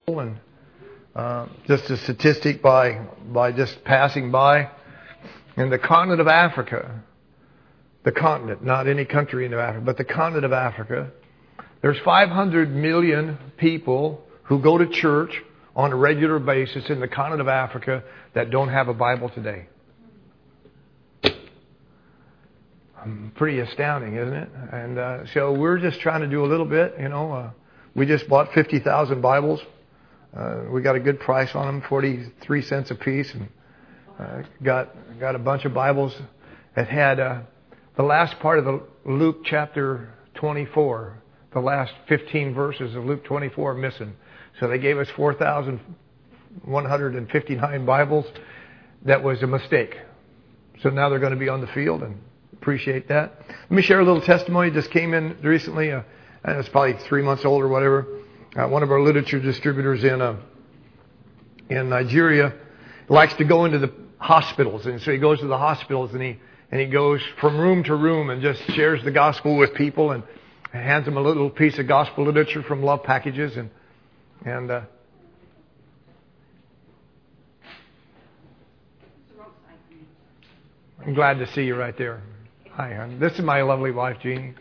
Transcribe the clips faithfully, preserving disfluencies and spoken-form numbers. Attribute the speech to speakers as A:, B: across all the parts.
A: and uh, just a statistic by by just passing by, in the continent of Africa, the continent, not any country in Africa, but the continent of Africa, there's five hundred million people who go to church on a regular basis in the continent of Africa that don't have a Bible today. Um, pretty astounding, isn't it? And uh, so we're just trying to do a little bit, you know. Uh, we just bought fifty thousand Bibles. Uh, we got a good price on them, forty-three cents a piece, and uh, got got a bunch of Bibles that had uh, the last part of the Luke chapter twenty-four, the last fifteen verses of Luke twenty-four missing. So they gave us four thousand one hundred fifty-nine Bibles. That was a mistake. So now they're going to be on the field, and appreciate that. Let me share a little testimony. Just came in recently. Uh, it's probably three months old or whatever. Uh, one of our literature distributors in uh, in Nigeria likes to go into the hospitals, and so he goes to the hospitals and he and he goes from room to room and just shares the gospel with people and hands them a little piece of gospel literature from love packages and and. Uh, I'm glad to see you right there. Hi, hon. This is my lovely wife, Jeannie.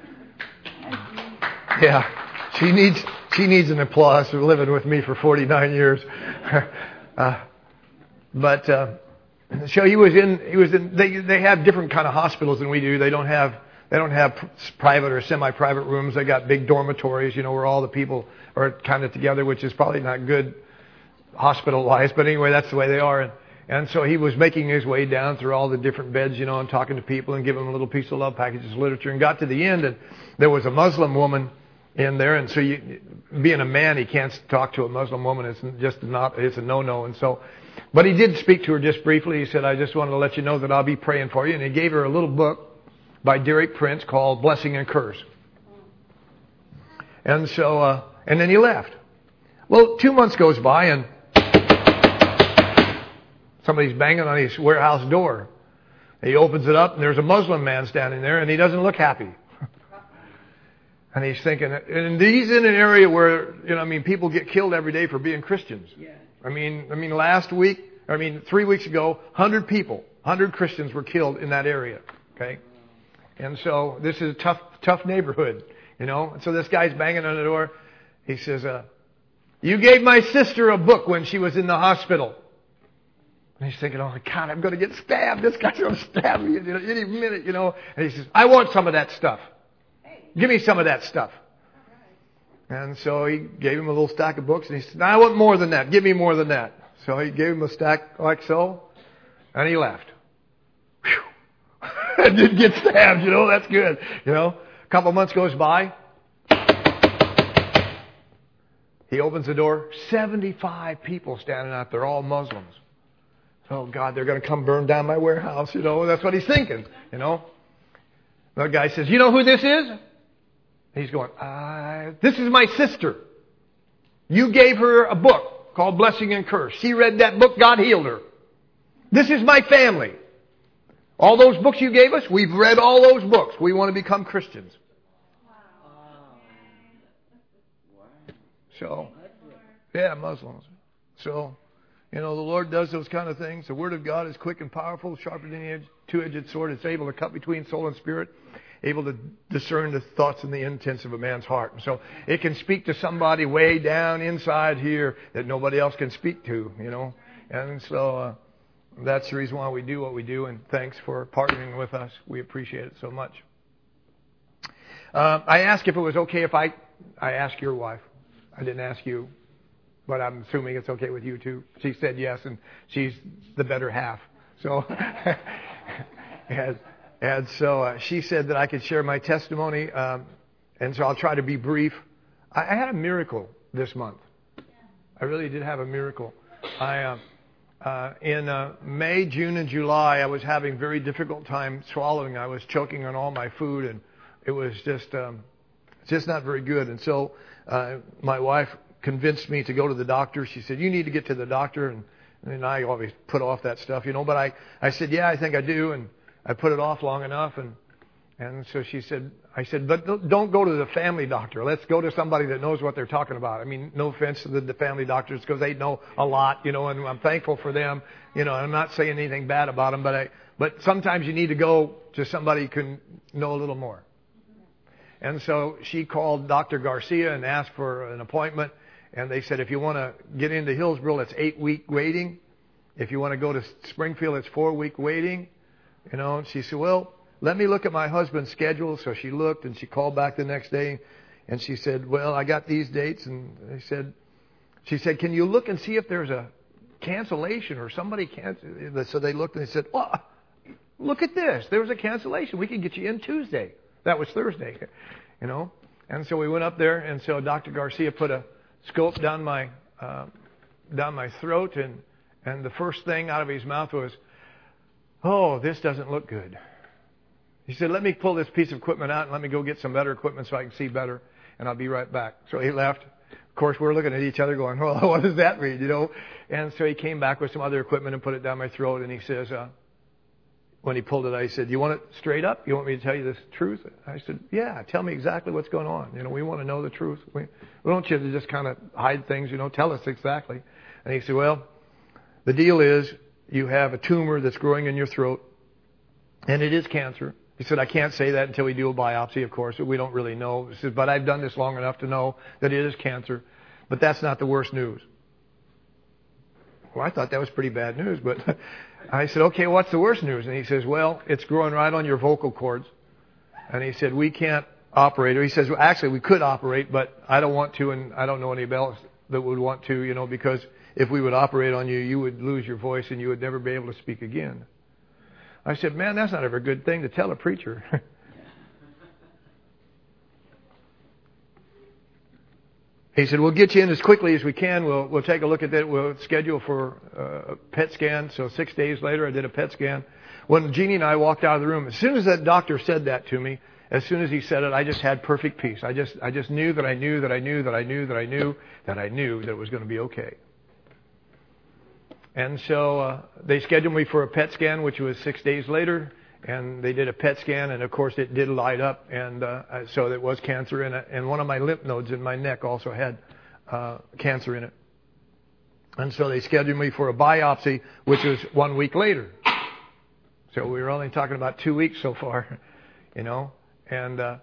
A: Yeah, she needs she needs an applause for living with me for forty-nine years. uh, but uh, so he was in he was in. They they have different kind of hospitals than we do. They don't have they don't have private or semi-private rooms. They got big dormitories, you know, where all the people are kind of together, which is probably not good hospital-wise. But anyway, that's the way they are. And, And so he was making his way down through all the different beds, you know, and talking to people and giving them a little piece of love packages of literature, and got to the end, and there was a Muslim woman in there. And so you, being a man, he can't talk to a Muslim woman. It's just not, it's a no-no. And so, but he did speak to her just briefly. He said, I just wanted to let you know that I'll be praying for you. And he gave her a little book by Derek Prince called Blessing and Curse. And so, uh, and then he left. Well, two months goes by, and somebody's banging on his warehouse door. He opens it up, and there's a Muslim man standing there, and he doesn't look happy. And he's thinking, and he's in an area where, you know, I mean, people get killed every day for being Christians. Yeah. I mean, I mean, last week, I mean, three weeks ago, one hundred people, one hundred Christians were killed in that area. Okay, and so this is a tough, tough neighborhood, you know. And so this guy's banging on the door. He says, uh, "You gave my sister a book when she was in the hospital." And he's thinking, oh, my God, I'm going to get stabbed. This guy's going to stab me any minute, you know. And he says, I want some of that stuff. Give me some of that stuff. And so he gave him a little stack of books. And he said, I want more than that. Give me more than that. So he gave him a stack like so. And he left. Whew. Didn't get stabbed, you know. That's good. You know, a couple of months goes by. He opens the door. seventy-five people standing out there, all Muslims. Oh, God, they're going to come burn down my warehouse, you know. That's what he's thinking, you know. The guy says, you know who this is? He's going, uh, this is my sister. You gave her a book called Blessing and Curse. She read that book, God healed her. This is my family. All those books you gave us, we've read all those books. We want to become Christians. So, yeah, Muslims. So... You know, the Lord does those kind of things. The Word of God is quick and powerful, sharper than any two-edged sword. It's able to cut between soul and spirit, able to discern the thoughts and the intents of a man's heart. And so it can speak to somebody way down inside here that nobody else can speak to, you know. And so uh, that's the reason why we do what we do. And thanks for partnering with us. We appreciate it so much. Uh, I asked if it was okay if I, I asked your wife. I didn't ask you. But I'm assuming it's okay with you too. She said yes, and she's the better half. So, and, and so uh, she said that I could share my testimony, um, and so I'll try to be brief. I, I had a miracle this month. I really did have a miracle. I uh, uh, in uh, May, June, and July, I was having very difficult time swallowing. I was choking on all my food, and it was just um, just not very good. And so uh, my wife convinced me to go to the doctor. She said, you need to get to the doctor. And, and I always put off that stuff, you know. But I, I said, yeah, I think I do. And I put it off long enough. And And so she said, I said, but don't go to the family doctor. Let's go to somebody that knows what they're talking about. I mean, no offense to the, the family doctors because they know a lot, you know, and I'm thankful for them. You know, I'm not saying anything bad about them, but I, but sometimes you need to go to somebody who can know a little more. And so she called Doctor Garcia and asked for an appointment. And they said, if you want to get into Hillsborough, it's eight week waiting. If you want to go to Springfield, it's four week waiting. You know, and she said, well, let me look at my husband's schedule. So she looked and she called back the next day and she said, well, I got these dates. And they said, she said, can you look and see if there's a cancellation or somebody canceled? So they looked and they said, well, look at this. There was a cancellation. We can get you in Tuesday. That was Thursday, you know. And so we went up there and so Doctor Garcia put a scope down my, uh, down my throat and, and the first thing out of his mouth was, oh, this doesn't look good. He said, let me pull this piece of equipment out and let me go get some better equipment so I can see better, and I'll be right back. So he left. Of course, we're looking at each other going, well, what does that mean, you know? And so he came back with some other equipment and put it down my throat, and he says, uh, when he pulled it out, he said, you want it straight up? You want me to tell you the truth? I said, yeah, tell me exactly what's going on. You know, we want to know the truth. We, we don't want you to just kind of hide things, you know, tell us exactly. And he said, well, the deal is you have a tumor that's growing in your throat, and it is cancer. He said, I can't say that until we do a biopsy, of course. We don't really know. He said, but I've done this long enough to know that it is cancer. But that's not the worst news. Well, I thought that was pretty bad news. But I said, okay, what's the worst news? And he says, well, it's growing right on your vocal cords. And he said, we can't operate. Or he says, well, actually, we could operate, but I don't want to, and I don't know anybody else that would want to, you know, because if we would operate on you, you would lose your voice and you would never be able to speak again. I said, man, that's not ever a good thing to tell a preacher. He said, we'll get you in as quickly as we can. We'll we'll take a look at that. We'll schedule for uh, a P E T scan. So six days later, I did a P E T scan. When Jeannie and I walked out of the room, as soon as that doctor said that to me, as soon as he said it, I just had perfect peace. I just I just knew that I knew that I knew that I knew that I knew that I knew that it was going to be okay. And so uh, they scheduled me for a P E T scan, which was six days later. And they did a P E T scan, and of course it did light up, and uh, so it was cancer in it. And one of my lymph nodes in my neck also had uh, cancer in it. And so they scheduled me for a biopsy, which was one week later. So we were only talking about two weeks so far, you know. And uh,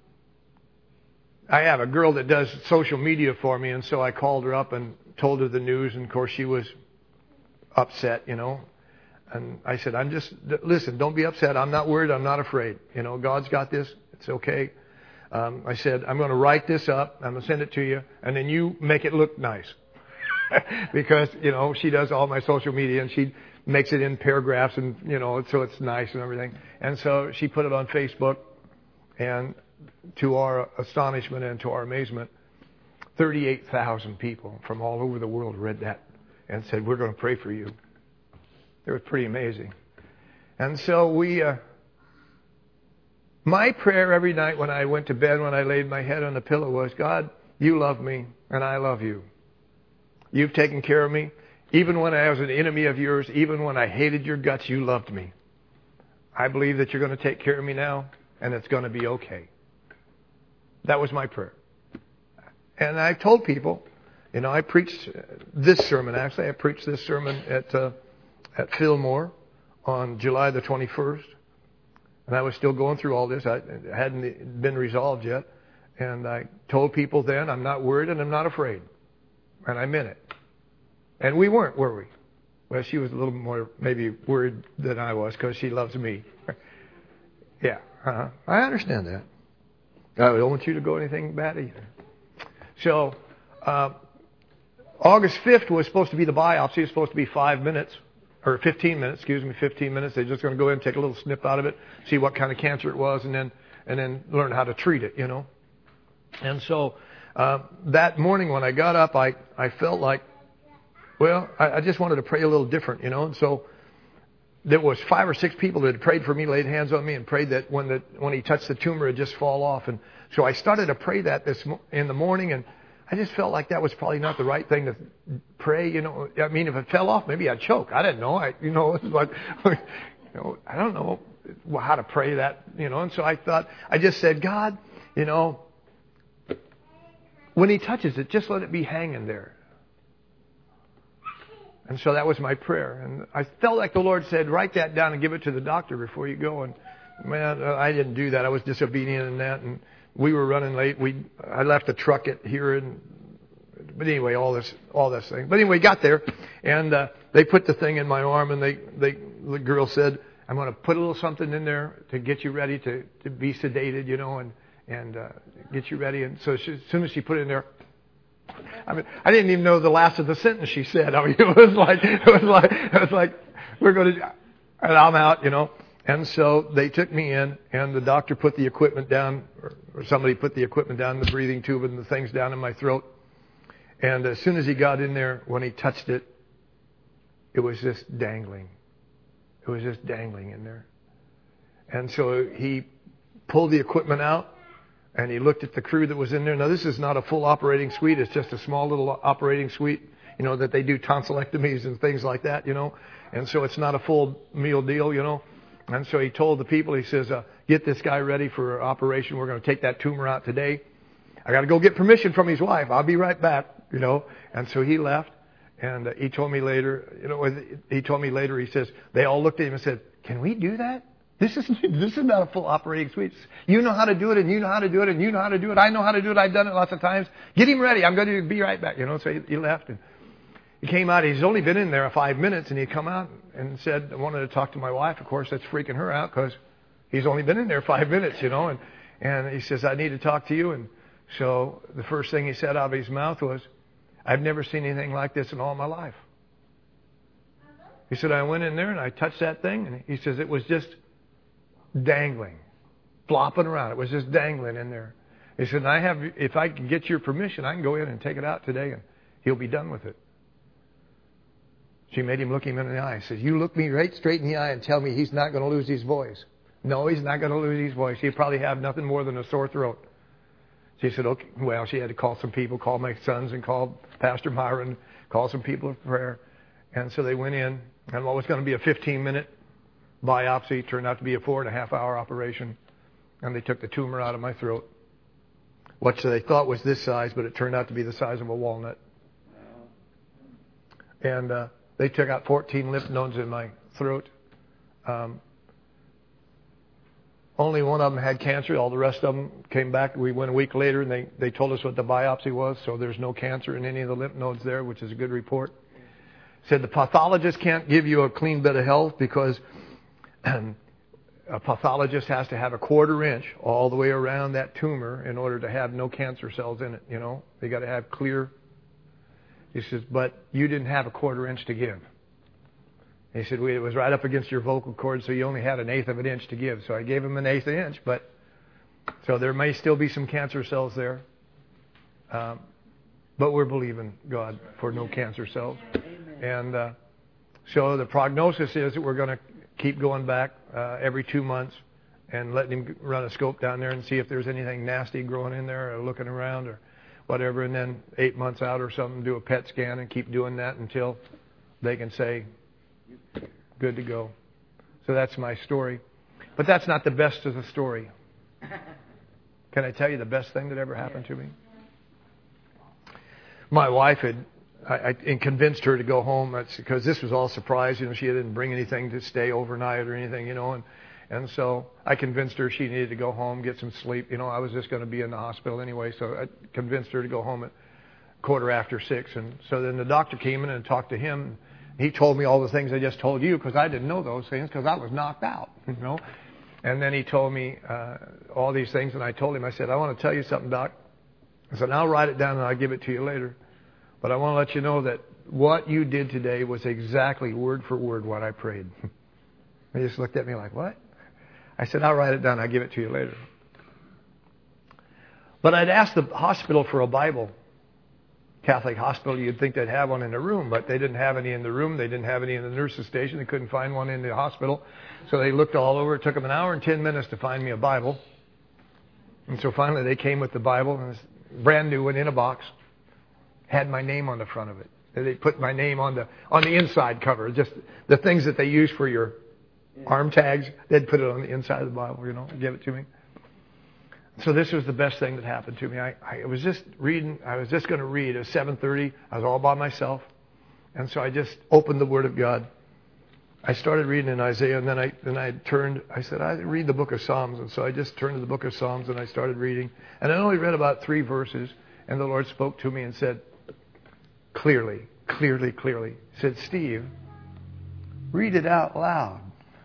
A: I have a girl that does social media for me, and so I called her up and told her the news, and of course she was upset, you know. And I said, I'm just, listen, don't be upset. I'm not worried. I'm not afraid. You know, God's got this. It's okay. Um, I said, I'm going to write this up. I'm going to send it to you. And then you make it look nice. Because, you know, she does all my social media and she makes it in paragraphs and, you know, so it's nice and everything. And so she put it on Facebook. And to our astonishment and to our amazement, thirty-eight thousand people from all over the world read that and said, we're going to pray for you. It was pretty amazing. And so we, uh, my prayer every night when I went to bed, when I laid my head on the pillow was, God, you love me and I love you. You've taken care of me. Even when I was an enemy of yours, even when I hated your guts, you loved me. I believe that you're going to take care of me now and it's going to be okay. That was my prayer. And I told people, you know, I preached this sermon, actually. I preached this sermon at... Uh, at Fillmore on July the twenty-first. And I was still going through all this. I, it hadn't been resolved yet. And I told people then, I'm not worried and I'm not afraid. And I meant it. And we weren't, were we? Well, she was a little more maybe worried than I was because she loves me. Yeah, uh-huh. I understand that. I don't want you to go anything bad either. So, uh, August fifth was supposed to be the biopsy. It was supposed to be five minutes. Or fifteen minutes, excuse me, fifteen minutes. They're just going to go in and take a little snip out of it, see what kind of cancer it was, and then and then learn how to treat it, you know. And so uh, that morning when I got up, I, I felt like, well, I, I just wanted to pray a little different, you know. And so there was five or six people that had prayed for me, laid hands on me, and prayed that when the when he touched the tumor, it'd just fall off. And so I started to pray that this in the morning, and I just felt like that was probably not the right thing to pray, you know. I mean, if it fell off, maybe I'd choke. I didn't know. I, you know, it was like, you know, I don't know. how to pray that, you know. And so I thought, I just said, God, you know, when he touches it, just let it be hanging there. And so that was my prayer. And I felt like the Lord said, write that down and give it to the doctor before you go. And man, I didn't do that. I was disobedient in that. And we were running late. We I left the truck at here. And, but anyway, all this all this thing. But anyway, got there. And uh, they put the thing in my arm. And they, they the girl said, I'm going to put a little something in there to get you ready to, to be sedated, you know, and, and uh, get you ready. And so she, as soon as she put it in there, I mean, I didn't even know the last of the sentence she said. I mean, it was like, it was like, it was like, we're going to, and I'm out, you know. And so they took me in, and the doctor put the equipment down, or, or somebody put the equipment down, the breathing tube and the things down in my throat. And as soon as he got in there, when he touched it, it was just dangling. It was just dangling in there. And so he pulled the equipment out. And he looked at the crew that was in there. Now, this is not a full operating suite. It's just a small little operating suite, you know, that they do tonsillectomies and things like that, you know. And so it's not a full meal deal, you know. And so he told the people, he says, uh, get this guy ready for operation. We're going to take that tumor out today. I got to go get permission from his wife. I'll be right back, you know. And so he left. And uh, he told me later, you know, he told me later, he says, they all looked at him and said, can we do that? This is this is not a full operating suite. You know how to do it, and you know how to do it, and you know how to do it. I know how to do it. I've done it lots of times. Get him ready. I'm going to be right back. You know, so he, he left, and he came out. He's only been in there five minutes, and he come out and said, I wanted to talk to my wife. Of course, that's freaking her out because he's only been in there five minutes, you know. And, and he says, I need to talk to you. And so the first thing he said out of his mouth was, I've never seen anything like this in all my life. He said, I went in there, and I touched that thing, and he says, it was just dangling, flopping around. It was just dangling in there. He said, I have, if I can get your permission, I can go in and take it out today, and he'll be done with it. She made him look him in the eye. She says, you look me right straight in the eye and tell me he's not going to lose his voice. No, he's not going to lose his voice. He'll probably have nothing more than a sore throat. She said, okay. Well, she had to call some people, call my sons and call Pastor Myron, call some people of prayer. And so they went in, and what was going to be a fifteen-minute biopsy turned out to be a four and a half hour operation, and they took the tumor out of my throat, which they thought was this size, but it turned out to be the size of a walnut. And uh, they took out fourteen lymph nodes in my throat. Um, only one of them had cancer. All the rest of them came back. We went a week later, and they, they told us what the biopsy was, so there's no cancer in any of the lymph nodes there, which is a good report. Said the pathologist can't give you a clean bit of health because a pathologist has to have a quarter inch all the way around that tumor in order to have no cancer cells in it, you know. They got to have clear. He says, but you didn't have a quarter inch to give. He said, well, it was right up against your vocal cord, so you only had an eighth of an inch to give. So I gave him an eighth inch, but so there may still be some cancer cells there. Um, but we're believing God for no cancer cells. And uh, so the prognosis is that we're going to keep going back uh, every two months and letting him run a scope down there and see if there's anything nasty growing in there or looking around or whatever. And then eight months out or something, do a P E T scan and keep doing that until they can say, good to go. So that's my story. But that's not the best of the story. Can I tell you the best thing that ever happened to me? My wife had I, I and convinced her to go home. That's because this was all surprise. You know, she didn't bring anything to stay overnight or anything. You know, and and so I convinced her she needed to go home, get some sleep. You know, I was just going to be in the hospital anyway, so I convinced her to go home at quarter after six. And so then the doctor came in and talked to him. He told me all the things I just told you because I didn't know those things because I was knocked out. You know, and then he told me uh, all these things, and I told him, I said, I want to tell you something, Doc. I said, I'll write it down and I'll give it to you later. But I want to let you know that what you did today was exactly word for word what I prayed. He just looked at me like, what? I said, I'll write it down. I'll give it to you later. But I'd asked the hospital for a Bible. Catholic hospital, you'd think they'd have one in the room, but they didn't have any in the room. They didn't have any in the nurse's station. They couldn't find one in the hospital. So they looked all over. It took them an hour and ten minutes to find me a Bible. And so finally they came with the Bible, and it's brand new one in a box. Had my name on the front of it. They put my name on the on the inside cover, just the things that they use for your arm tags. They'd put it on the inside of the Bible, you know, give it to me. So this was the best thing that happened to me. I, I was just reading. I was just going to read. It was seven thirty. I was all by myself. And so I just opened the Word of God. I started reading in Isaiah, and then I then I turned. I said, I read the book of Psalms. And so I just turned to the book of Psalms, and I started reading. And I only read about three verses. And the Lord spoke to me and said, clearly, clearly, clearly, he said, Steve, read it out loud.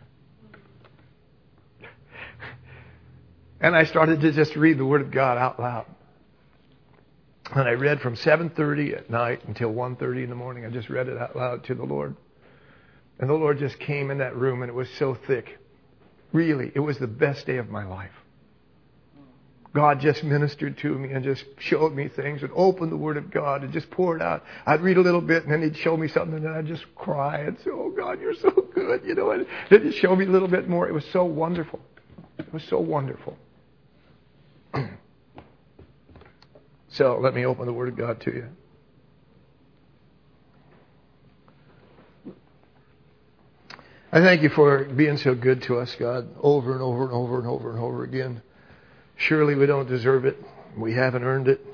A: And I started to just read the Word of God out loud. And I read from seven thirty at night until one thirty in the morning. I just read it out loud to the Lord. And the Lord just came in that room, and it was so thick. Really, it was the best day of my life. God just ministered to me and just showed me things and opened the Word of God and just poured out. I'd read a little bit, and then He'd show me something, and then I'd just cry and say, oh, God, you're so good. You know, and then He'd show me a little bit more. It was so wonderful. It was so wonderful. So let me open the Word of God to you. I thank you for being so good to us, God, over and over and over and over and over again. Surely we don't deserve it. We haven't earned it.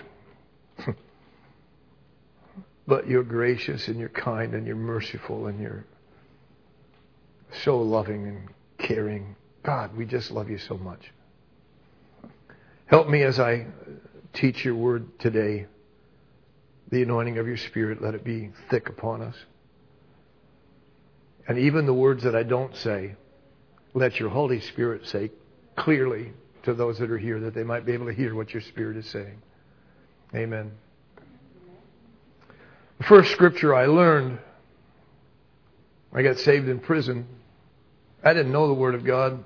A: But you're gracious and you're kind and you're merciful and you're so loving and caring. God, we just love you so much. Help me as I teach your word today. The anointing of your Spirit, let it be thick upon us. And even the words that I don't say, let your Holy Spirit say clearly to those that are here, that they might be able to hear what your Spirit is saying. Amen. The first scripture I learned, I got saved in prison. I didn't know the Word of God.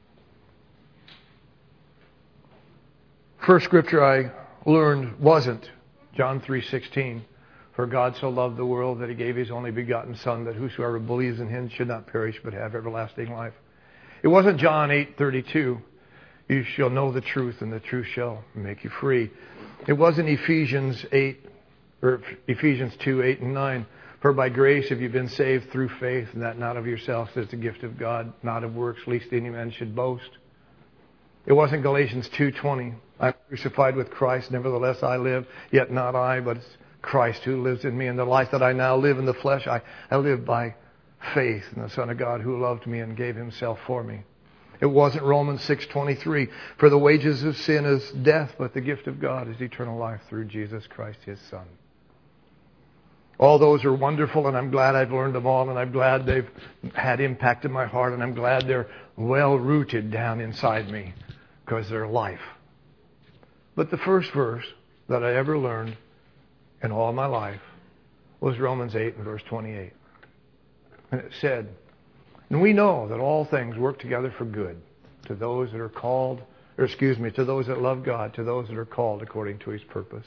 A: First scripture I learned wasn't John three sixteen. For God so loved the world that He gave His only begotten Son, that whosoever believes in Him should not perish but have everlasting life. It wasn't John eight thirty-two. You shall know the truth, and the truth shall make you free. It wasn't Ephesians eight or Ephesians two eight and nine. For by grace have you been saved through faith, and that not of yourselves, it's a gift of God, not of works, lest any man should boast. It wasn't Galatians two twenty. I'm crucified with Christ, nevertheless I live, yet not I, but it's Christ who lives in me. And the life that I now live in the flesh, I, I live by faith in the Son of God who loved me and gave Himself for me. It wasn't Romans six twenty-three. For the wages of sin is death, but the gift of God is eternal life through Jesus Christ, His Son. All those are wonderful, and I'm glad I've learned them all, and I'm glad they've had impact in my heart, and I'm glad they're well rooted down inside me because they're life. But the first verse that I ever learned in all my life was Romans eight and verse twenty-eight. And it said, and we know that all things work together for good to those that are called, or excuse me, to those that love God, to those that are called according to His purpose.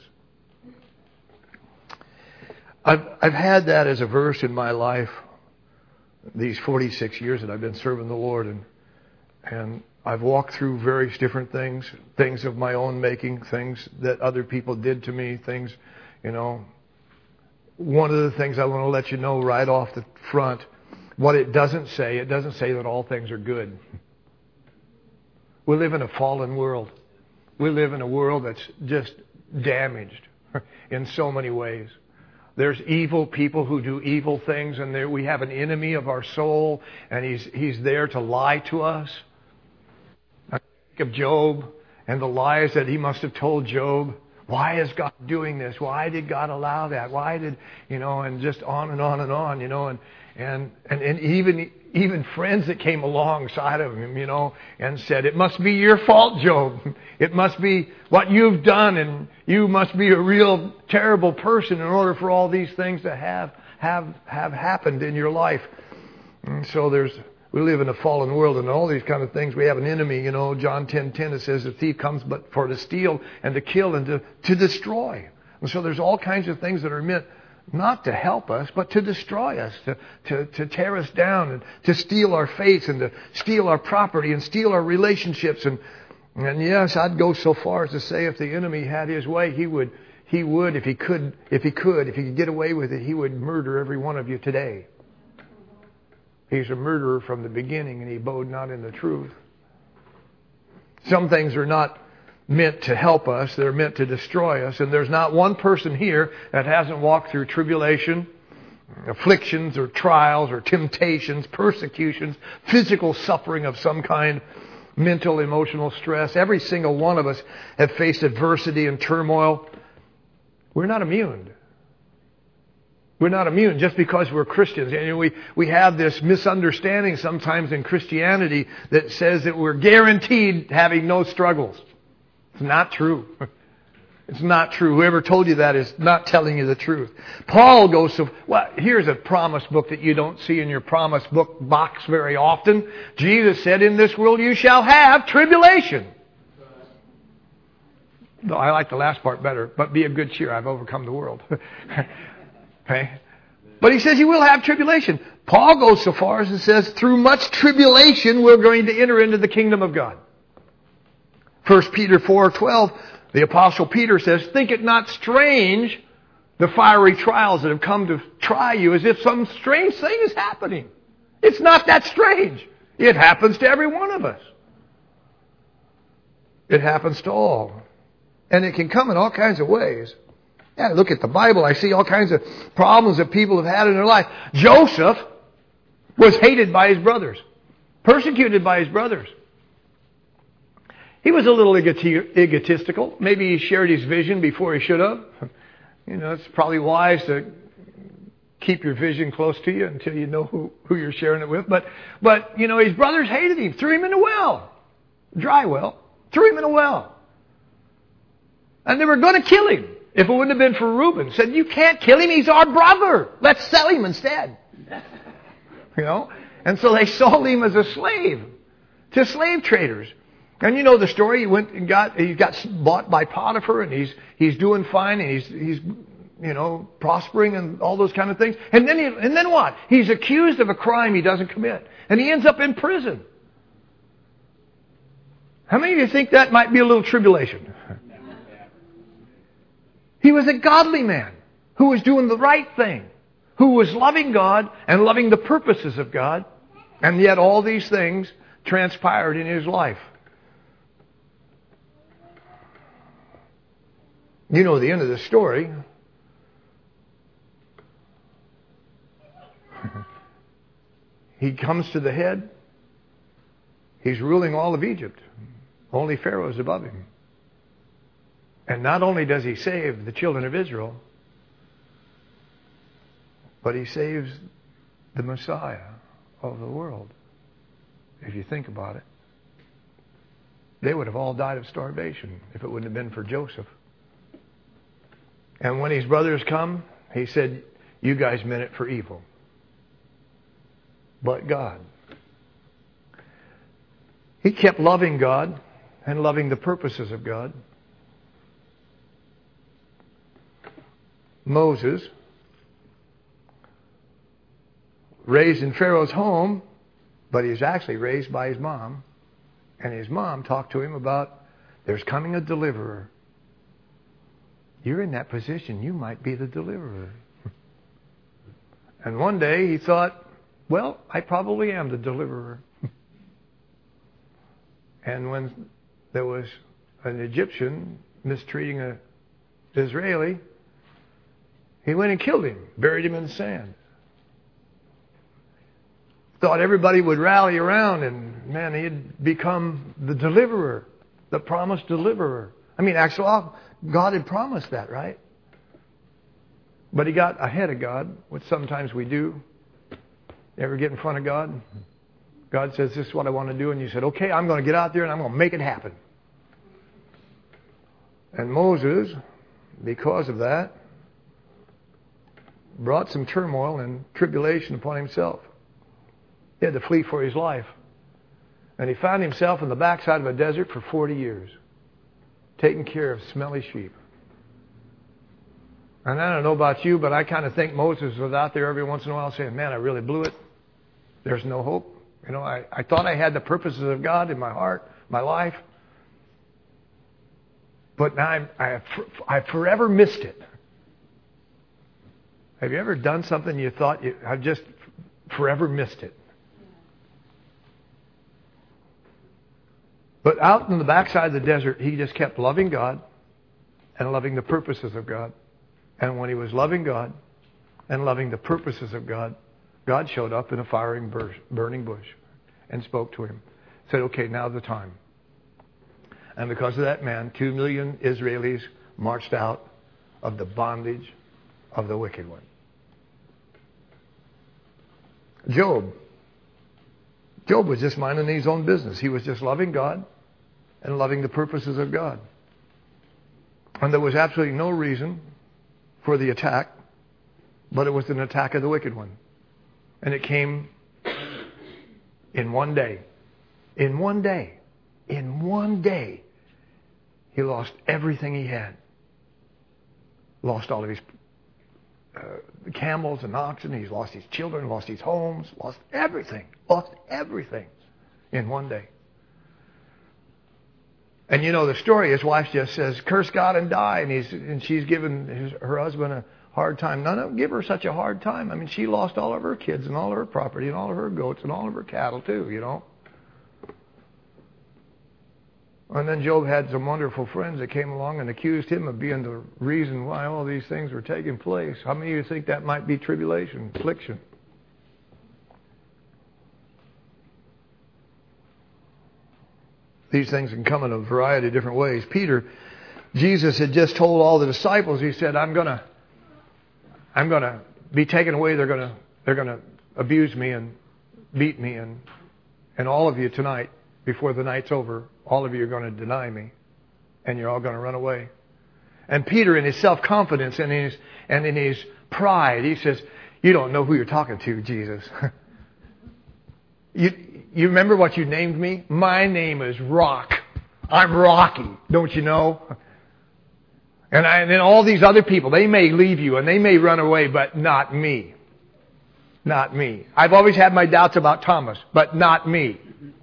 A: I've, I've had that as a verse in my life these forty-six years that I've been serving the Lord, and and I've walked through various different things, things of my own making, things that other people did to me, things, you know. One of the things I want to let you know right off the front, what it doesn't say, it doesn't say that all things are good. We live in a fallen world. We live in a world that's just damaged in so many ways. There's evil people who do evil things, and there we have an enemy of our soul, and he's he's there to lie to us. I think of Job and the lies that he must have told Job. Why is God doing this? Why did God allow that? Why did, you know, and just on and on and on, you know, and and and, and even even friends that came alongside of him, you know, and said, it must be your fault, Job. It must be what you've done, and you must be a real terrible person in order for all these things to have have have happened in your life. And so there's we live in a fallen world, and all these kind of things. We have an enemy, you know. John ten ten, it says the thief comes but for to steal and to kill and to, to destroy. And so there's all kinds of things that are meant not to help us, but to destroy us, to, to, to tear us down, and to steal our faith, and to steal our property, and steal our relationships. And and yes, I'd go so far as to say if the enemy had his way, he would he would if he could if he could if he could get away with it, he would murder every one of you today. He's a murderer from the beginning, and he abode not in the truth. Some things are not meant to help us. They're meant to destroy us. And there's not one person here that hasn't walked through tribulation, afflictions or trials or temptations, persecutions, physical suffering of some kind, mental, emotional stress. Every single one of us have faced adversity and turmoil. We're not immune. We're not immune just because we're Christians. And we, we have this misunderstanding sometimes in Christianity that says that we're guaranteed having no struggles. It's not true. It's not true. Whoever told you that is not telling you the truth. Paul goes to, well, here's a promise book that you don't see in your promise book box very often. Jesus said, in this world you shall have tribulation. No, I like the last part better, but be of good cheer. I've overcome the world. Okay? But he says you will have tribulation. Paul goes so far as and says, through much tribulation we're going to enter into the kingdom of God. First Peter four twelve, the Apostle Peter says, think it not strange, the fiery trials that have come to try you, as if some strange thing is happening. It's not that strange. It happens to every one of us. It happens to all. And it can come in all kinds of ways. Yeah, I look at the Bible, I see all kinds of problems that people have had in their life. Joseph was hated by his brothers, persecuted by his brothers. He was a little egotistical. Maybe he shared his vision before he should have. You know, it's probably wise to keep your vision close to you until you know who, who you're sharing it with. But, but, you know, his brothers hated him, threw him in a well, dry well, threw him in a well. And they were going to kill him if it wouldn't have been for Reuben. Said, you can't kill him, he's our brother. Let's sell him instead. You know? And so they sold him as a slave to slave traders. And you know the story. He went and got he got bought by Potiphar, and he's he's doing fine, and he's he's you know prospering and all those kind of things. And then he, and then what? He's accused of a crime he doesn't commit, and he ends up in prison. How many of you think that might be a little tribulation? He was a godly man who was doing the right thing, who was loving God and loving the purposes of God, and yet all these things transpired in his life. You know the end of the story. He comes to the head. He's ruling all of Egypt. Only Pharaoh is above him. And not only does he save the children of Israel, but he saves the Messiah of the world. If you think about it. They would have all died of starvation if it wouldn't have been for Joseph. And when his brothers come, he said, you guys meant it for evil. But God. He kept loving God and loving the purposes of God. Moses, raised in Pharaoh's home, but he was actually raised by his mom. And his mom talked to him about, there's coming a deliverer. You're in that position. You might be the deliverer. And one day he thought, well, I probably am the deliverer. And when there was an Egyptian mistreating an Israeli, he went and killed him, buried him in the sand. Thought everybody would rally around, and man, he had become the deliverer, the promised deliverer. I mean, actually, God had promised that, right? But he got ahead of God, which sometimes we do. You ever get in front of God? God says, this is what I want to do. And you said, okay, I'm going to get out there and I'm going to make it happen. And Moses, because of that, brought some turmoil and tribulation upon himself. He had to flee for his life. And he found himself in the backside of a desert for forty years, taking care of smelly sheep. And I don't know about you, but I kind of think Moses was out there every once in a while saying, man, I really blew it. There's no hope. You know, I, I thought I had the purposes of God in my heart, my life. But now I've, I have, I've forever missed it. Have you ever done something you thought you, I've just forever missed it? But out in the backside of the desert, he just kept loving God and loving the purposes of God. And when he was loving God and loving the purposes of God, God showed up in a firing burning bush and spoke to him. Said, okay, now's the time. And because of that man, two million Israelis marched out of the bondage of the wicked one. Job. Job was just minding his own business. He was just loving God and loving the purposes of God. And there was absolutely no reason for the attack, but it was an attack of the wicked one. And it came in one day. In one day. In one day. He lost everything he had. Lost all of his uh, camels and oxen. He's lost his children, lost his homes, lost everything. Lost everything in one day. And you know the story, his wife just says, curse God and die. And he's and she's giving his, her husband a hard time. No, no, give her such a hard time. I mean, she lost all of her kids and all of her property and all of her goats and all of her cattle too, you know. And then Job had some wonderful friends that came along and accused him of being the reason why all these things were taking place. How many of you think that might be tribulation, affliction? These things can come in a variety of different ways. Peter, Jesus had just told all the disciples, he said, I'm going to I'm going to be taken away. They're going to they're going to abuse me and beat me. And, and all of you tonight, before the night's over, all of you are going to deny me. And you're all going to run away. And Peter, in his self-confidence and in his, and in his pride, he says, you don't know who you're talking to, Jesus. you, you remember what you named me? My name is Rock. I'm Rocky. Don't you know? And, I, and then all these other people, they may leave you and they may run away, but not me. Not me. I've always had my doubts about Thomas, but not me.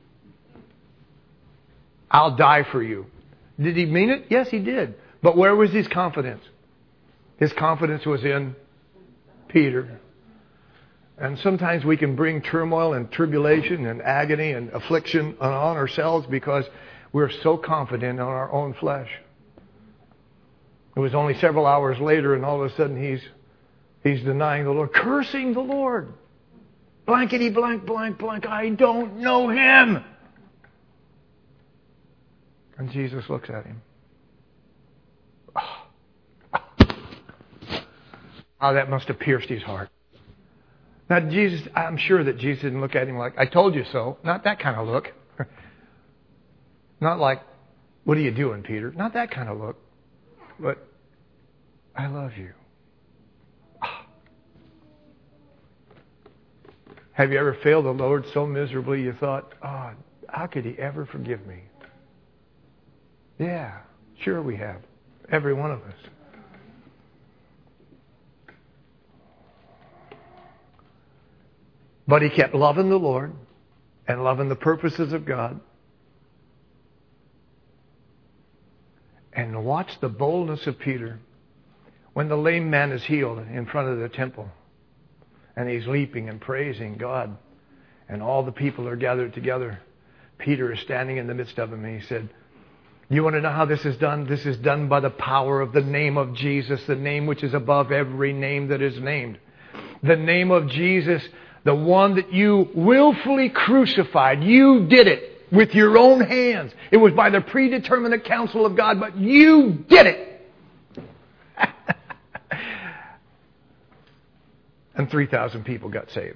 A: I'll die for you. Did he mean it? Yes, he did. But where was his confidence? His confidence was in Peter. And sometimes we can bring turmoil and tribulation and agony and affliction on ourselves because we're so confident in our own flesh. It was only several hours later and all of a sudden he's he's denying the Lord, cursing the Lord. Blankety blank blank blank. I don't know him. And Jesus looks at him. Oh, oh, that must have pierced his heart. Now, Jesus, I'm sure that Jesus didn't look at him like, I told you so. Not that kind of look. Not like, what are you doing, Peter? Not that kind of look. But, I love you. Oh. Have you ever failed the Lord so miserably you thought, oh, how could he ever forgive me? Yeah, sure we have. Every one of us. But he kept loving the Lord and loving the purposes of God. And watch the boldness of Peter when the lame man is healed in front of the temple. And he's leaping and praising God. And all the people are gathered together. Peter is standing in the midst of them and he said, you want to know how this is done? This is done by the power of the name of Jesus, the name which is above every name that is named. The name of Jesus, the one that you willfully crucified. You did it with your own hands. It was by the predeterminate counsel of God, but you did it. And three thousand people got saved.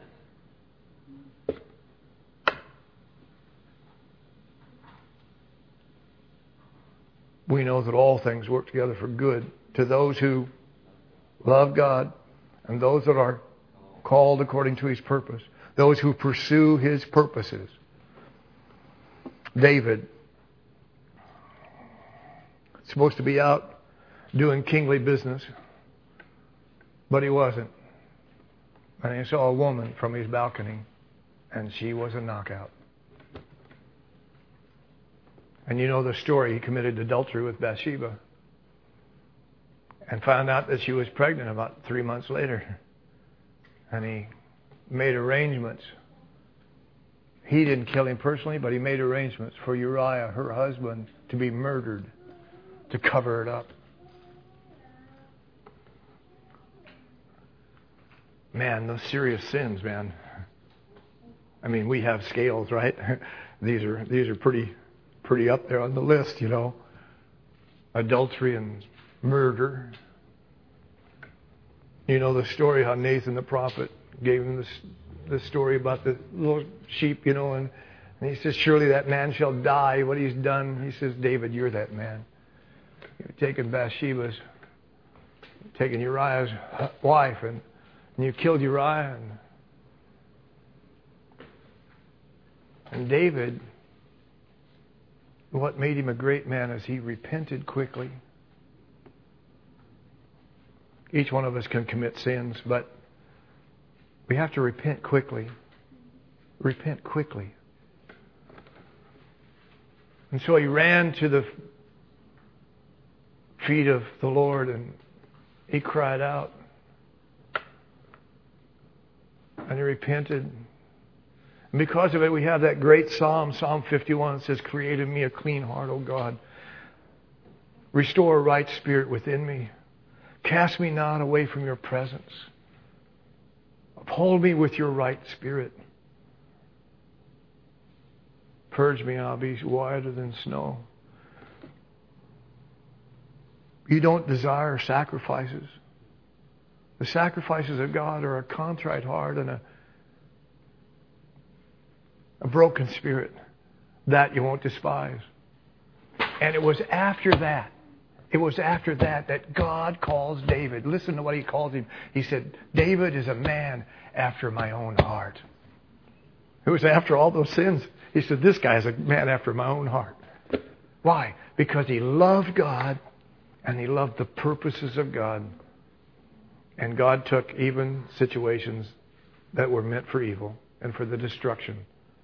A: We know that all things work together for good to those who love God and those that are called according to His purpose. Those who pursue His purposes. David, supposed to be out doing kingly business, but he wasn't. And he saw a woman from his balcony, and she was a knockout. And you know the story. He committed adultery with Bathsheba and found out that she was pregnant about three months later. And he made arrangements. He didn't kill him personally, but he made arrangements for Uriah, her husband, to be murdered, to cover it up. Man, those serious sins, man. I mean, we have scales, right? These are these are pretty pretty up there on the list, you know. Adultery and murder. You know the story how Nathan the prophet gave him this the story about the little sheep, you know, and, and he says, surely that man shall die, what he's done. He says, David, you're that man. You've taken Bathsheba's, taken Uriah's wife, and, and you killed Uriah. And, and David, what made him a great man is he repented quickly. Each one of us can commit sins, but we have to repent quickly. Repent quickly. And so he ran to the feet of the Lord and he cried out. And he repented. And because of it, we have that great psalm, Psalm fifty-one. It says, create in me a clean heart, O God. Restore a right spirit within me. Cast me not away from your presence. Uphold me with your right spirit. Purge me, and I'll be whiter than snow. You don't desire sacrifices. The sacrifices of God are a contrite heart and a, a broken spirit. That you won't despise. And it was after that, it was after that that God calls David. Listen to what he called him. He said, David is a man after my own heart. It was after all those sins. He said, this guy is a man after my own heart. Why? Because he loved God and he loved the purposes of God. And God took even situations that were meant for evil and for the destruction.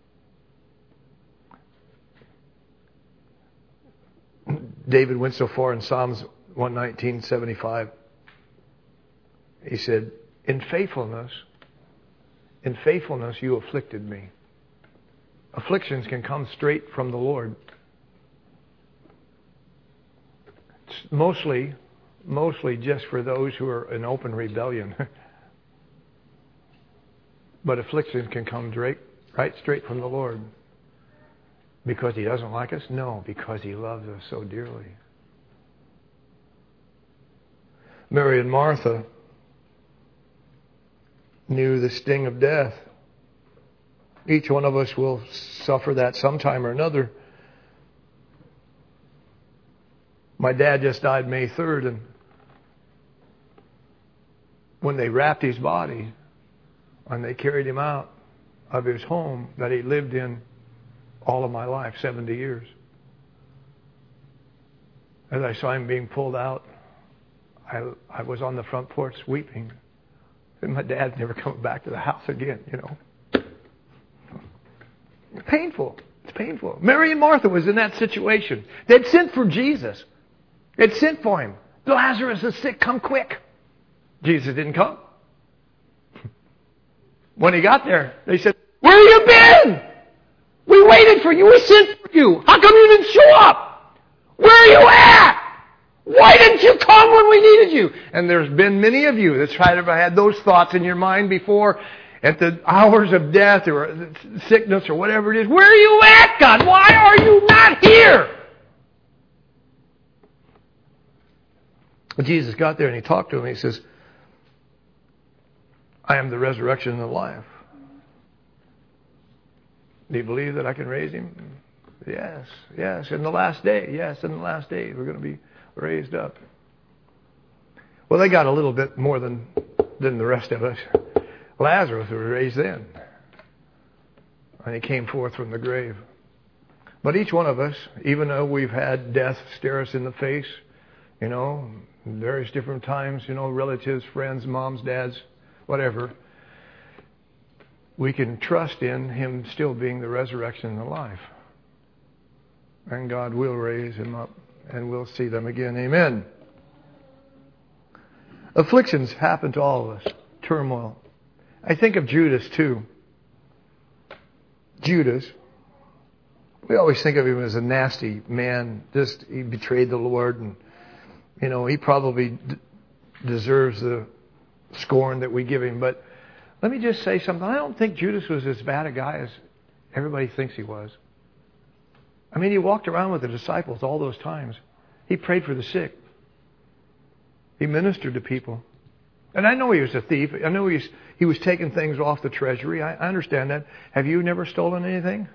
A: David went so far in Psalms one nineteen, seventy-five. He said, in faithfulness, in faithfulness you afflicted me. Afflictions can come straight from the Lord. It's mostly, mostly just for those who are in open rebellion. But affliction can come right, right straight from the Lord. Because he doesn't like us? No, because he loves us so dearly. Mary and Martha knew the sting of death. Each one of us will suffer that sometime or another. My dad just died May third, and when they wrapped his body and they carried him out of his home that he lived in all of my life, seventy years. As I saw him being pulled out, I, I was on the front porch weeping. And my dad's never coming back to the house again, you know. It's painful. It's painful. Mary and Martha was in that situation. They'd sent for Jesus. They'd sent for him. Lazarus is sick, come quick. Jesus didn't come. When he got there, they said, where have you been? We waited for you. We sent for you. How come you didn't show up? Where are you at? Why didn't you come when we needed you? And there's been many of you that's tried to have had those thoughts in your mind before at the hours of death or sickness or whatever it is. Where are you at, God? Why are you not here? Jesus got there and he talked to him. He says, I am the resurrection and the life. Do you believe that I can raise him? Yes, yes. In the last day, yes, in the last day, we're going to be raised up. Well, they got a little bit more than, than the rest of us. Lazarus was raised then. And he came forth from the grave. But each one of us, even though we've had death stare us in the face, you know, various different times, you know, relatives, friends, moms, dads, whatever, we can trust in him still being the resurrection and the life. And God will raise him up and we'll see them again. Amen. Afflictions happen to all of us. Turmoil. I think of Judas too. Judas, we always think of him as a nasty man. Just he betrayed the Lord, and you know he probably d- deserves the scorn that we give him. But let me just say something. I don't think Judas was as bad a guy as everybody thinks he was. I mean, he walked around with the disciples all those times. He prayed for the sick. He ministered to people. And I know he was a thief. I know he was, he was taking things off the treasury. I, I understand that. Have you never stolen anything?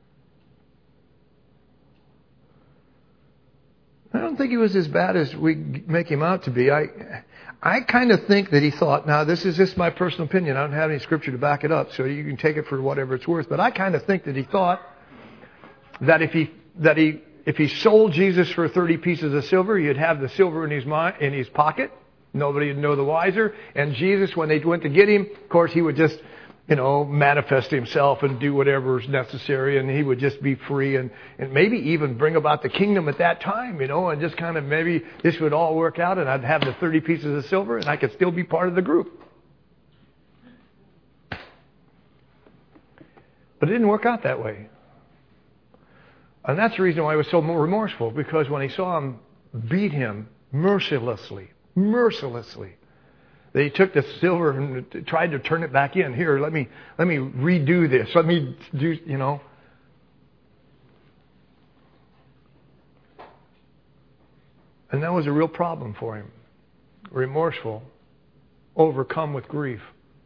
A: I don't think he was as bad as we make him out to be. I I kind of think that he thought, now this is just my personal opinion. I don't have any scripture to back it up, so you can take it for whatever it's worth. But I kind of think that he thought that if he that he if he sold Jesus for thirty pieces of silver, he'd have the silver in his mind, in his pocket. Nobody would know the wiser. And Jesus, when they went to get him, of course, he would just, you know, manifest himself and do whatever is necessary, and he would just be free and, and maybe even bring about the kingdom at that time, you know, and just kind of maybe this would all work out and I'd have the thirty pieces of silver and I could still be part of the group. But it didn't work out that way. And that's the reason why he was so remorseful, because when he saw him beat him mercilessly, mercilessly, they took the silver and tried to turn it back in. Here, let me let me redo this. Let me do, you know. And that was a real problem for him. Remorseful, overcome with grief.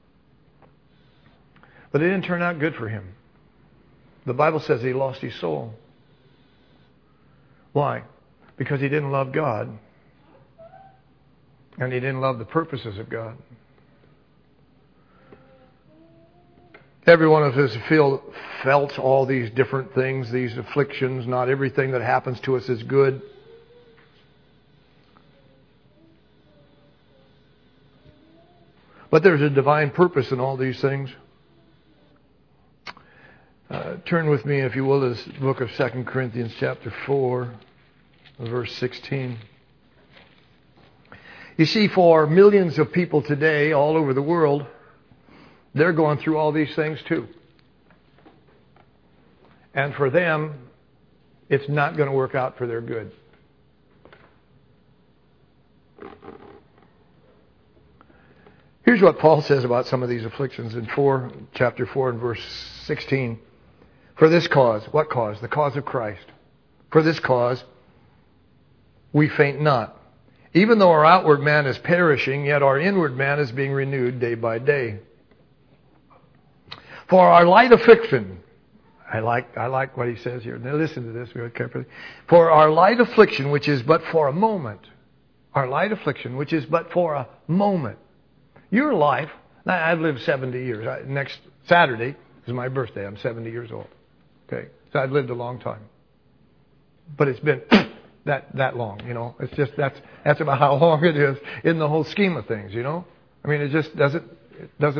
A: But it didn't turn out good for him. The Bible says he lost his soul. Why? Because he didn't love God. And he didn't love the purposes of God. Every one of us feel, felt all these different things, these afflictions. Not everything that happens to us is good. But there's a divine purpose in all these things. Uh, turn with me, if you will, to the book of Second Corinthians chapter four, verse sixteen. You see, for millions of people today all over the world, they're going through all these things too. And for them, it's not going to work out for their good. Here's what Paul says about some of these afflictions in four, chapter four and verse sixteen. For this cause, what cause? The cause of Christ. For this cause, we faint not. Even though our outward man is perishing, yet our inward man is being renewed day by day. For our light affliction, I like I like what he says here. Now listen to this very carefully. For our light affliction, which is but for a moment, our light affliction, which is but for a moment. Your life, I've lived seventy years. I, next Saturday is my birthday. I'm seventy years old. Okay, so I've lived a long time. But it's been that that long, you know. It's just that's that's about how long it is in the whole scheme of things, you know. I mean, it just doesn't it doesn't.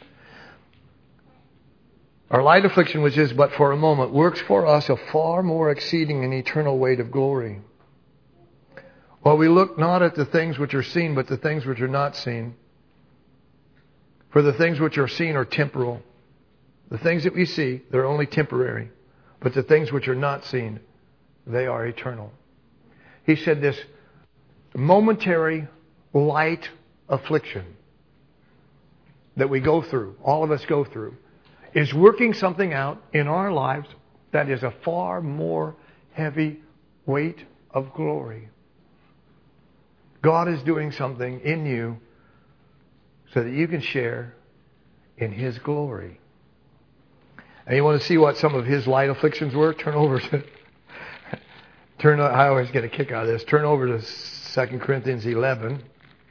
A: Our light affliction, which is but for a moment, works for us a far more exceeding and eternal weight of glory. While we look not at the things which are seen, but the things which are not seen. For the things which are seen are temporal. The things that we see, they're only temporary. But the things which are not seen, they are eternal. He said this momentary light affliction that we go through, all of us go through, is working something out in our lives that is a far more heavy weight of glory. God is doing something in you so that you can share in His glory. And you want to see what some of His light afflictions were? Turn over to, turn. I always get a kick out of this. Turn over to Second Corinthians eleven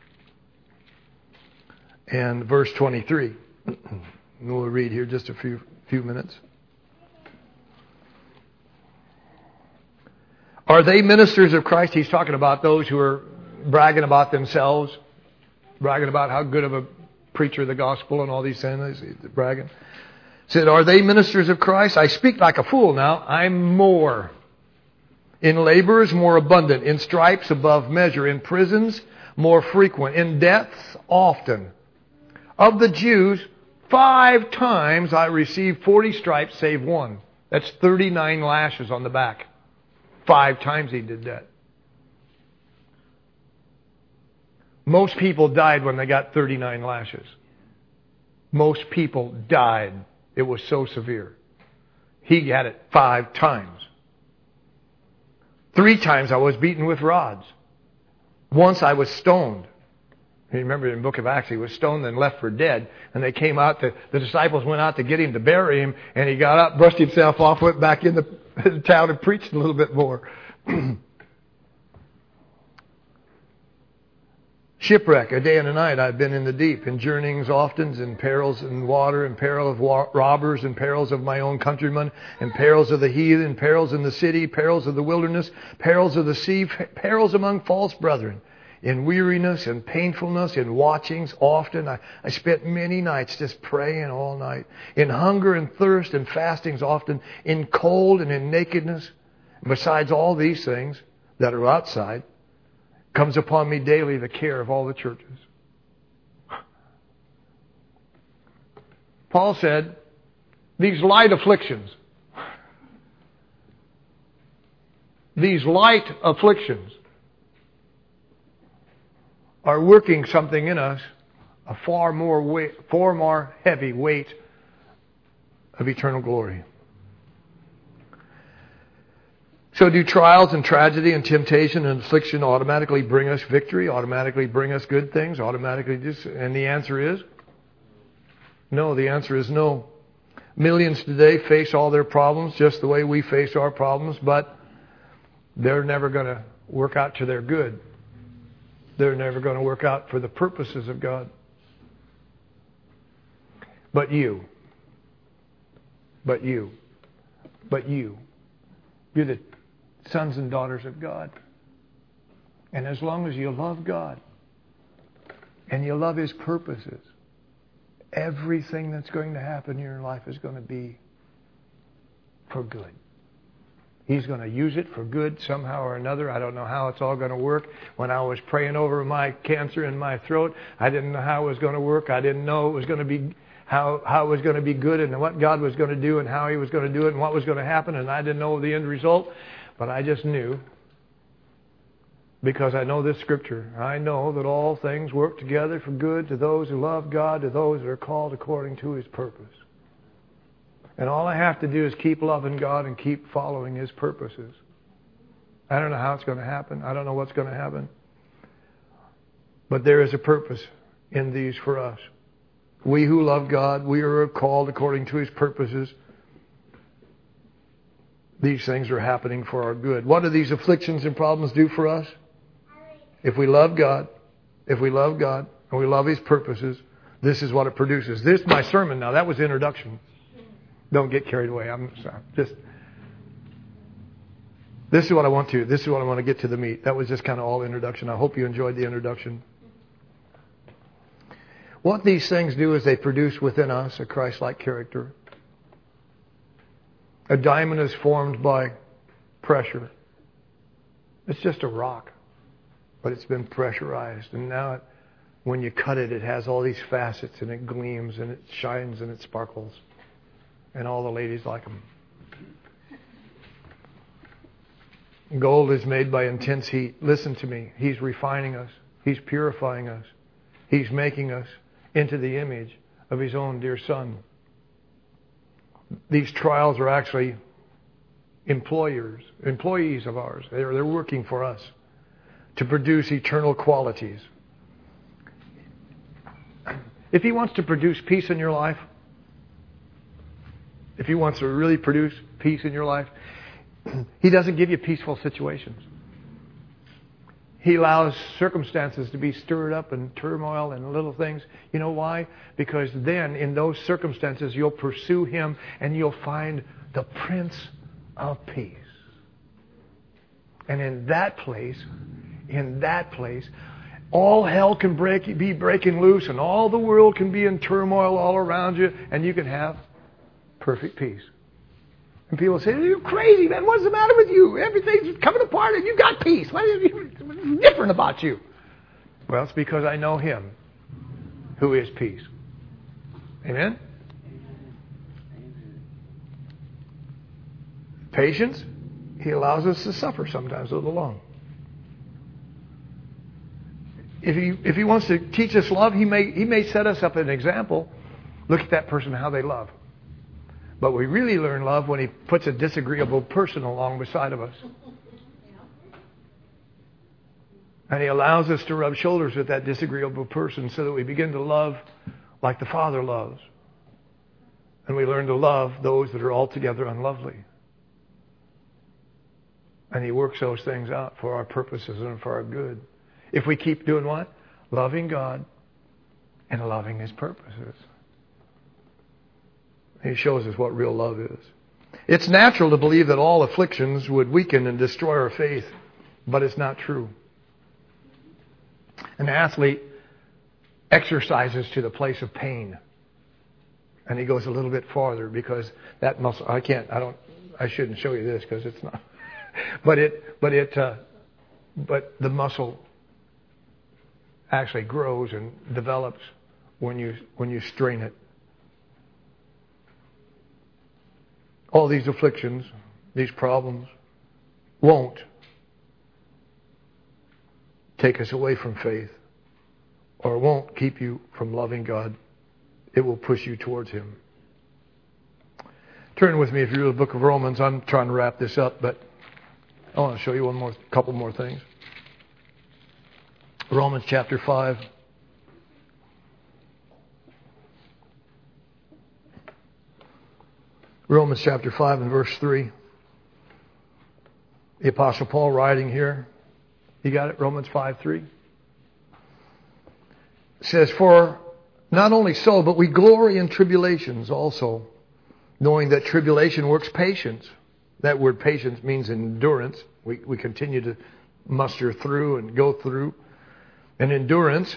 A: and verse twenty-three. We'll read here just a few few minutes. Are they ministers of Christ? He's talking about those who are bragging about themselves, bragging about how good of a preacher of the gospel and all these things. Bragging. Said, are they ministers of Christ? I speak like a fool now. I'm more. In labors more abundant. In stripes above measure. In prisons more frequent. In deaths often. Of the Jews Five times I received forty stripes save one. That's thirty-nine lashes on the back. Five times he did that. Most people died when they got thirty-nine lashes. Most people died. It was so severe. He had it five times. Three times I was beaten with rods. Once I was stoned. You remember in the book of Acts, he was stoned and left for dead. And they came out, to, the disciples went out to get him, to bury him. And he got up, brushed himself off, went back in the, the town and preached a little bit more. Shipwreck, a day and a night I've been in the deep, in journeyings often, in perils in water, in peril of wa- robbers, in perils of my own countrymen, in perils of the heathen, perils in the city, perils of the wilderness, perils of the sea, perils among false brethren, in weariness and painfulness, in watchings often. I, I spent many nights just praying all night, in hunger and thirst and fastings often, in cold and in nakedness. Besides all these things that are outside, comes upon me daily the care of all the churches. Paul said, these light afflictions, these light afflictions are working something in us, a far more weight, far more heavy weight of eternal glory. So do trials and tragedy and temptation and affliction automatically bring us victory, automatically bring us good things, automatically just, and the answer is no. The answer is no. Millions today face all their problems just the way we face our problems, but they're never going to work out to their good. They're never going to work out for the purposes of God. But you, but you, but you, you're the sons and daughters of God. And as long as you love God and you love His purposes, everything that's going to happen in your life is going to be for good. He's going to use it for good somehow or another. I don't know how it's all going to work. When I was praying over my cancer in my throat, I didn't know how it was going to work. I didn't know it was going to be how how it was going to be good and what God was going to do and how He was going to do it and what was going to happen. And I didn't know the end result. But I just knew, because I know this scripture, I know that all things work together for good to those who love God, to those that are called according to His purpose. And all I have to do is keep loving God and keep following His purposes. I don't know how it's going to happen. I don't know what's going to happen. But there is a purpose in these for us. We who love God, we are called according to His purposes. These things are happening for our good. What do these afflictions and problems do for us? If we love God, if we love God, and we love His purposes, this is what it produces. This is my sermon now. That was the introduction. Don't get carried away. I'm just... This is what I want to. This is what I want to get to the meat. That was just kind of all introduction. I hope you enjoyed the introduction. What these things do is they produce within us a Christ-like character. A diamond is formed by pressure. It's just a rock, but it's been pressurized. And now it, when you cut it, it has all these facets and it gleams and it shines and it sparkles. And all the ladies like them. Gold is made by intense heat. Listen to me. He's refining us. He's purifying us. He's making us into the image of His own dear Son. These trials are actually employers, employees of ours. They're, they're working for us to produce eternal qualities. If He wants to produce peace in your life, if He wants to really produce peace in your life, He doesn't give you peaceful situations. He allows circumstances to be stirred up and turmoil and little things. You know why? Because then in those circumstances you'll pursue Him and you'll find the Prince of Peace. And in that place, in that place, all hell can break, be breaking loose and all the world can be in turmoil all around you and you can have perfect peace. And people say, you're crazy, man. What's the matter with you? Everything's coming apart and you got peace. What is different about you? Well, it's because I know Him who is peace. Amen? Patience, He allows us to suffer sometimes a little long. If he, if he wants to teach us love, he may, he may set us up an example. Look at that person, how they love. But we really learn love when He puts a disagreeable person along beside of us. And He allows us to rub shoulders with that disagreeable person so that we begin to love like the Father loves. And we learn to love those that are altogether unlovely. And He works those things out for our purposes and for our good. If we keep doing what? Loving God and loving His purposes. He shows us what real love is. It's natural to believe that all afflictions would weaken and destroy our faith, but it's not true. An athlete exercises to the place of pain, and he goes a little bit farther because that muscle. I can't. I don't. I shouldn't show you this because it's not. But it. But it. Uh, but the muscle actually grows and develops when you when you strain it. All these afflictions, these problems, won't take us away from faith, or won't keep you from loving God. It will push you towards Him. Turn with me, if you're in the book of Romans. I'm trying to wrap this up, but I want to show you one more, couple more things. Romans chapter five. Romans chapter five and verse three. The Apostle Paul writing here. You got it? Romans five three. It says, "For not only so, but we glory in tribulations also, knowing that tribulation works patience." That word patience means endurance. We, we continue to muster through and go through. And endurance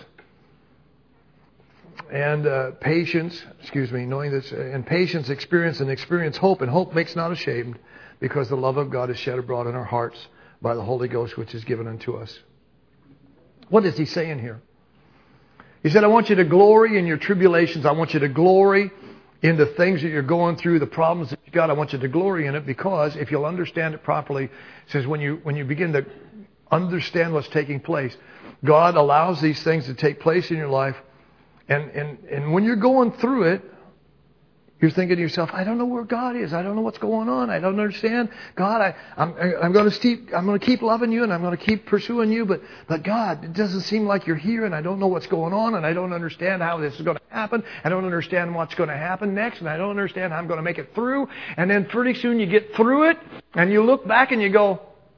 A: and uh, patience, excuse me, knowing this, and patience, experience, and experience hope. And hope makes not ashamed, because the love of God is shed abroad in our hearts by the Holy Ghost, which is given unto us. What is he saying here? He said, I want you to glory in your tribulations. I want you to glory in the things that you're going through, the problems that you've got. I want you to glory in it, because if you'll understand it properly, it says when you when you begin to understand what's taking place, God allows these things to take place in your life. And, and, and when you're going through it, you're thinking to yourself, I don't know where God is. I don't know what's going on. I don't understand. God, I, I'm, I'm going to keep, I'm going to keep loving you, and I'm going to keep pursuing you. But, but God, it doesn't seem like you're here, and I don't know what's going on, and I don't understand how this is going to happen. I don't understand what's going to happen next, and I don't understand how I'm going to make it through. And then pretty soon you get through it, and you look back and you go,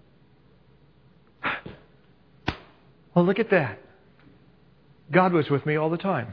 A: well, look at that. God was with me all the time.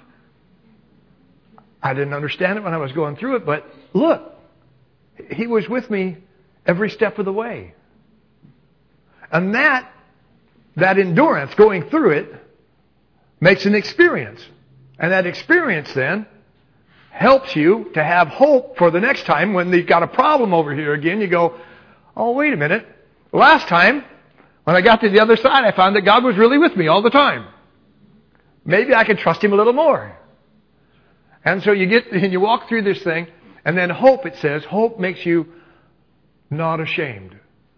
A: I didn't understand it when I was going through it, but look, He was with me every step of the way. And that, that endurance going through it makes an experience. And that experience then helps you to have hope for the next time when you've got a problem over here again. You go, oh, wait a minute. Last time, when I got to the other side, I found that God was really with me all the time. Maybe I can trust Him a little more. And so you get and you walk through this thing, and then hope, it says, hope makes you not ashamed.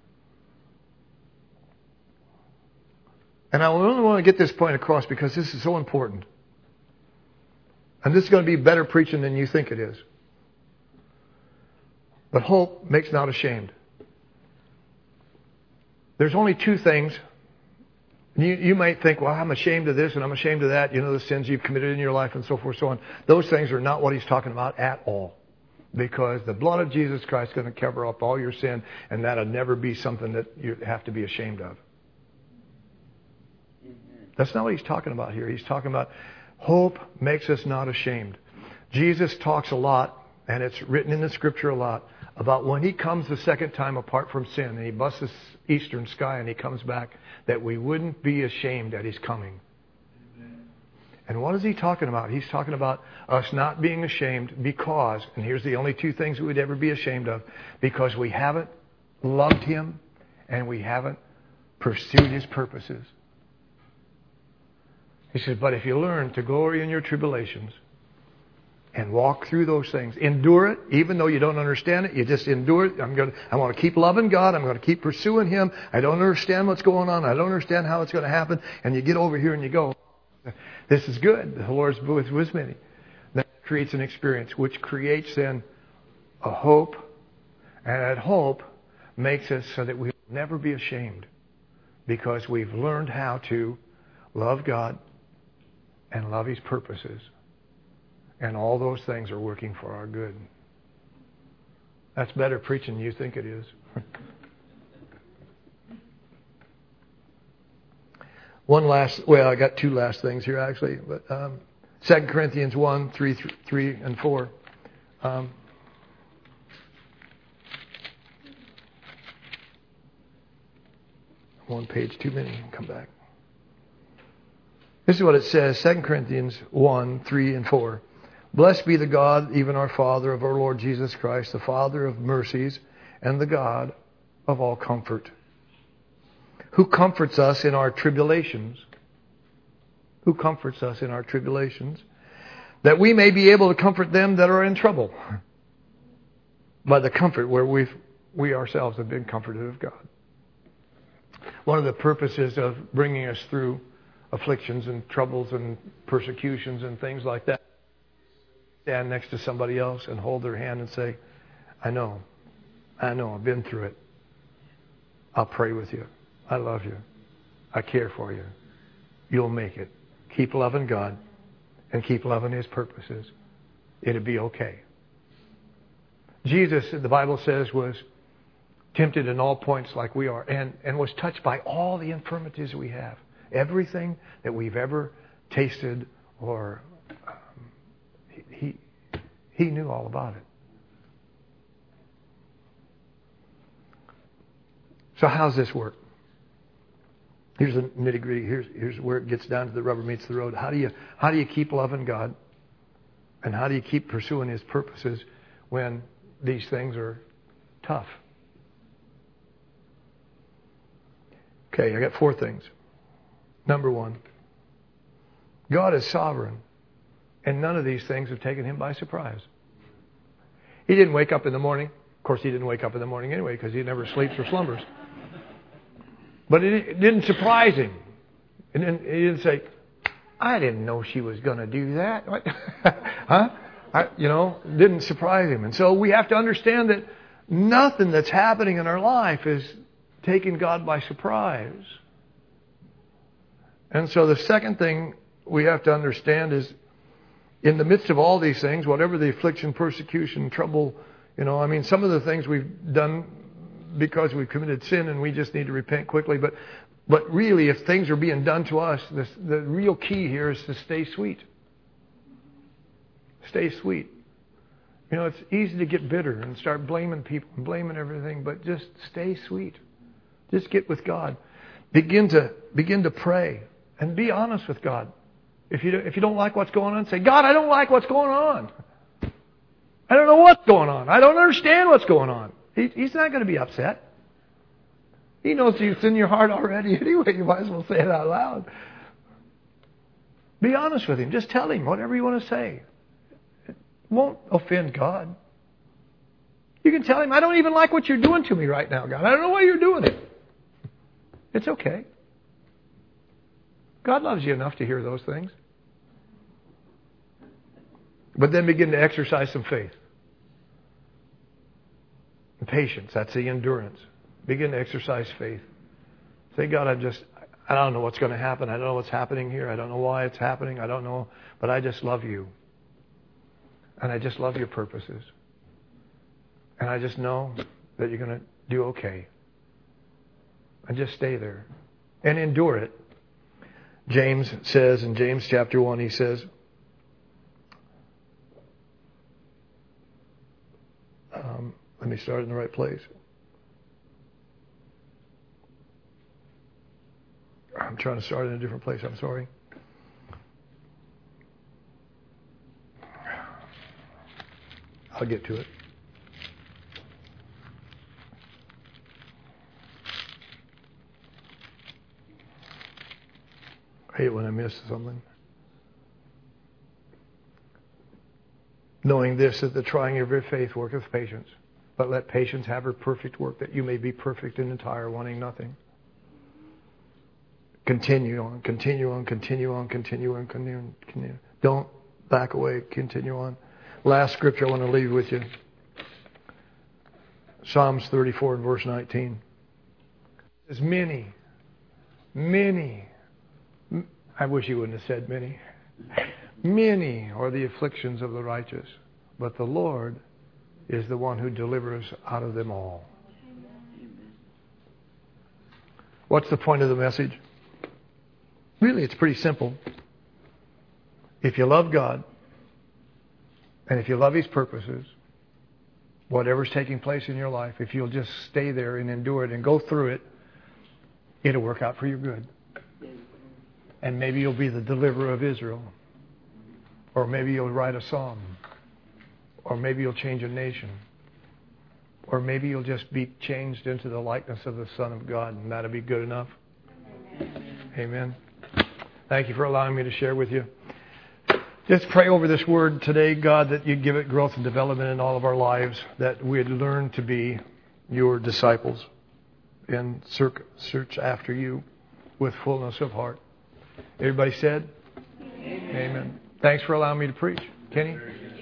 A: And I only want to get this point across because this is so important. And this is going to be better preaching than you think it is. But hope makes not ashamed. There's only two things. You, you might think, well, I'm ashamed of this and I'm ashamed of that. You know, the sins you've committed in your life and so forth, so on. Those things are not what he's talking about at all. Because the blood of Jesus Christ is going to cover up all your sin, and that'll never be something that you have to be ashamed of. That's not what he's talking about here. He's talking about hope makes us not ashamed. Jesus talks a lot, and it's written in the Scripture a lot, about when He comes the second time apart from sin, and He busts the eastern sky and He comes back, that we wouldn't be ashamed at His coming. Amen. And what is He talking about? He's talking about us not being ashamed because, and here's the only two things we would ever be ashamed of, because we haven't loved Him and we haven't pursued His purposes. He says, but if you learn to glory in your tribulations, and walk through those things. Endure it, even though you don't understand it. You just endure it. I'm going to, I want to keep loving God. I'm going to keep pursuing Him. I don't understand what's going on. I don't understand how it's going to happen. And you get over here and you go, this is good. The Lord's with, with me. That creates an experience, which creates then a hope. And that hope makes us so that we will never be ashamed, because we've learned how to love God and love His purposes. And all those things are working for our good. That's better preaching than you think it is. One last, well, I got two last things here actually, but um, Second Corinthians one, three, three and four. Um, one page too many. Come back. This is what it says, Second Corinthians one, three and four. Blessed be the God, even our Father, of our Lord Jesus Christ, the Father of mercies and the God of all comfort, who comforts us in our tribulations, who comforts us in our tribulations, that we may be able to comfort them that are in trouble by the comfort where we we ourselves have been comforted of God. One of the purposes of bringing us through afflictions and troubles and persecutions and things like that, stand next to somebody else and hold their hand and say, I know, I know, I've been through it. I'll pray with you. I love you. I care for you. You'll make it. Keep loving God and keep loving His purposes. It'll be okay. Jesus, the Bible says, was tempted in all points like we are, and, and was touched by all the infirmities we have. Everything that we've ever tasted or um, he, he knew all about it. So how's this work? Here's the nitty gritty. Here's, here's where it gets down to the rubber meets the road. How do you, how do you keep loving God? And how do you keep pursuing His purposes when these things are tough? Okay, I got four things. Number one, God is sovereign, and none of these things have taken Him by surprise. He didn't wake up in the morning. Of course, He didn't wake up in the morning anyway, because He never sleeps or slumbers. But it didn't surprise Him. He didn't, he didn't say, I didn't know she was going to do that. What? huh? I, you know, didn't surprise Him. And so we have to understand that nothing that's happening in our life is taking God by surprise. And so the second thing we have to understand is, in the midst of all these things, whatever the affliction, persecution, trouble, you know, I mean, some of the things we've done because we've committed sin and we just need to repent quickly. But but really, if things are being done to us, this, the real key here is to stay sweet. Stay sweet. You know, it's easy to get bitter and start blaming people and blaming everything, but just stay sweet. Just get with God. Begin to begin to pray and be honest with God. If you if you don't like what's going on, say, God, I don't like what's going on. I don't know what's going on. I don't understand what's going on. He, he's not going to be upset. He knows it's in your heart already anyway. You might as well say it out loud. Be honest with Him. Just tell Him whatever you want to say. It won't offend God. You can tell Him, I don't even like what you're doing to me right now, God. I don't know why you're doing it. It's okay. God loves you enough to hear those things. But then begin to exercise some faith. And patience. That's the endurance. Begin to exercise faith. Say, God, I just, I don't know what's going to happen. I don't know what's happening here. I don't know why it's happening. I don't know. But I just love you. And I just love your purposes. And I just know that you're going to do okay. And just stay there. And endure it. James says in James chapter one, he says, um, let me start in the right place. I'm trying to start in a different place. I'm sorry. I'll get to it. I hate when I miss something. knowing this, that the trying of your faith worketh patience. But let patience have her perfect work, that you may be perfect and entire, wanting nothing. Continue on, continue on, continue on, continue on, continue on. Continue. Don't back away, continue on. Last scripture I want to leave with you. Psalms thirty-four and verse nineteen. There's many, many, I wish he wouldn't have said many. Many are the afflictions of the righteous, but the Lord is the one who delivers out of them all. What's the point of the message? Really, it's pretty simple. If you love God, and if you love His purposes, whatever's taking place in your life, if you'll just stay there and endure it and go through it, it'll work out for your good. And maybe you'll be the deliverer of Israel. Or maybe you'll write a psalm. Or maybe you'll change a nation. Or maybe you'll just be changed into the likeness of the Son of God, and that'll be good enough. Amen. Amen. Thank you for allowing me to share with you. Just pray over this word today, God, that you give it growth and development in all of our lives, that we'd learn to be your disciples and search after you with fullness of heart. Everybody said? Amen. Amen. Thanks for allowing me to preach. Kenny?